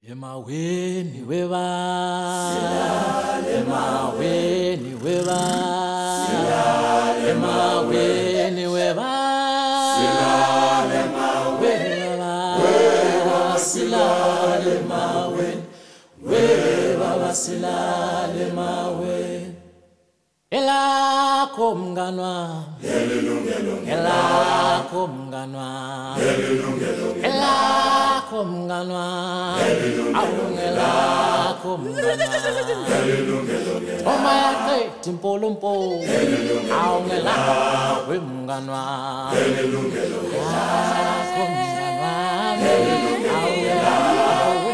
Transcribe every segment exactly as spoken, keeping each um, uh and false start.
Emaweni weba Silale emaweni weba Silale emaweni weba Silale emaweni weba Silale emaweni weba Silale emaweni Elakho mnganwa Elakho mnganwa Elakho mnganwa Awungelakho mnganwa Oma yaqeda impolompo Awungelakho mnganwa Elakho mnganwa Awungelakho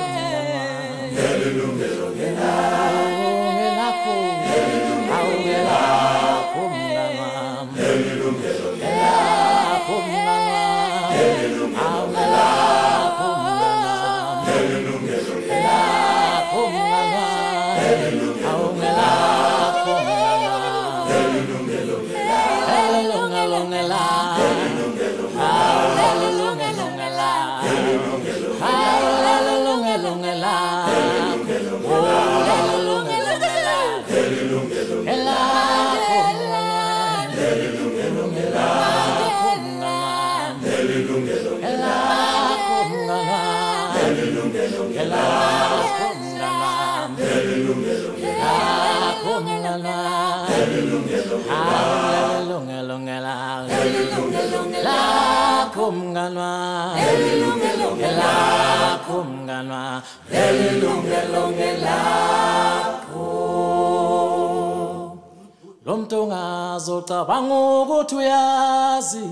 Lomtonga zocabanga ukuthi uyazi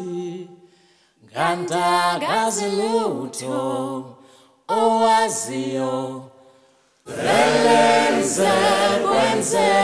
ngantakazi lutho owaziyo Velenze kwenze